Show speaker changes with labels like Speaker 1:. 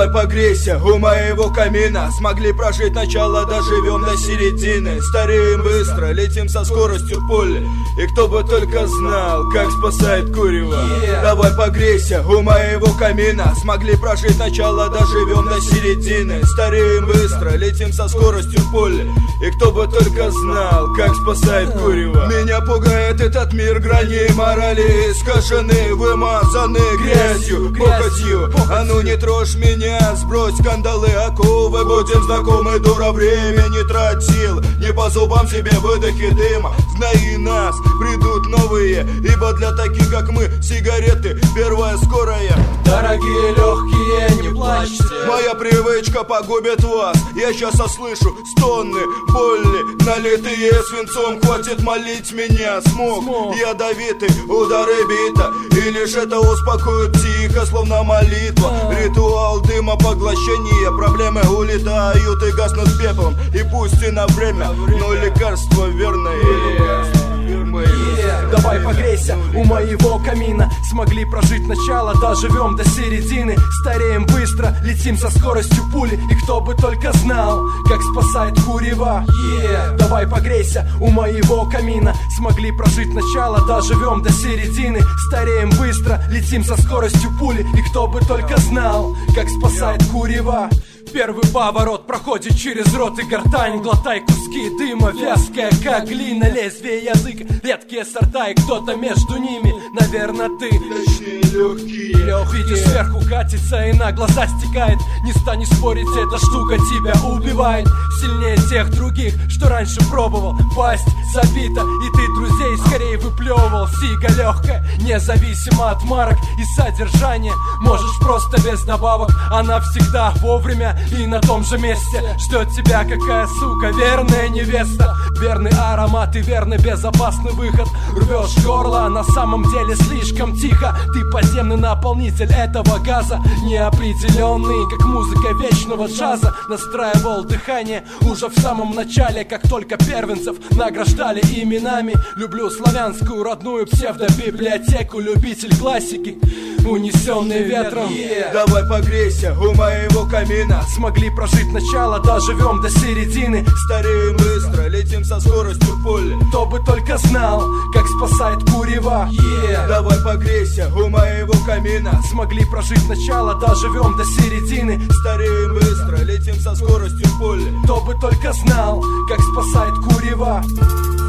Speaker 1: погрейся у моего камина. Смогли прожить начало, доживем до середины. Стареем быстро, летим со скоростью пули. И кто бы только знал, как спасает курево. Давай погрейся у моего камина. Смогли прожить начало, доживем до середины. Стареем быстро, летим со скоростью пули. И кто бы только знал, как спасает курево. Меня пугает этот мир, грани морали искажены, вымазаны грязью, похотью. А ну не трожь меня, сбрось кандалы, оковы. Будем знакомы, дура, время не трать сил. Не по зубам себе выдохи дыма. Знай нас, придут новые, ибо для таких как мы сигареты первая скорая.
Speaker 2: Дорогие легкие, не плачьте.
Speaker 1: Моя привычка погубит вас. Я сейчас услышу стоны боли, налитые свинцом. Хватит молить меня, смог ядовитый, удары бита. И лишь это успокоит тихо, словно молитва. Ритуал дыма поглощения. Проблемы улетают и гаснут пеплом. И пусть и на время, но лекарство верное.
Speaker 2: Давай погрейся у моего камина. Смогли прожить начало, доживем до середины. Стареем быстро, летим со скоростью пули. И кто бы только знал, как спасает курево. Давай погрейся у моего камина. Смогли прожить начало, доживем до середины. Стареем быстро, летим со скоростью пули. И кто бы только знал, как спасает курево. Первый поворот проходит через рот и гортань. Глотай куски дыма, вязкая как глина. Лезвие языка, редкие сорта. И кто-то между ними, наверное, ты.
Speaker 1: Точнее, легкие.
Speaker 2: Видишь, сверху катится и на глаза стекает. Не стань спорить, эта штука тебя убивает. Сильнее тех других, что раньше пробовал. Пасть забита, и ты друзей скорее выплевывал. Сига легкая, независимо от марок и содержания. Можешь просто без добавок, она всегда вовремя и на том же месте. Ждет тебя какая сука, верная невеста. Верный аромат и верный безопасный выход. Рвешь горло, на самом деле слишком тихо. Ты подземный наполнитель этого газа, неопределенный, как музыка вечного джаза. Настраивал дыхание уже в самом начале, как только первенцев награждали именами. Люблю славянскую родную псевдобиблиотеку, любитель классики, унесенный ветром.
Speaker 1: Давай погрейся у моего камина.
Speaker 2: Смогли прожить начало, доживем до середины.
Speaker 1: Стареем быстро, летим со скоростью пули.
Speaker 2: Кто бы только знал, как спасает курево.
Speaker 1: Давай погрейся у моего камина.
Speaker 2: Смогли прожить начало, доживем до середины.
Speaker 1: Стареем быстро, летим со скоростью пули.
Speaker 2: Кто бы только знал, как спасает курево.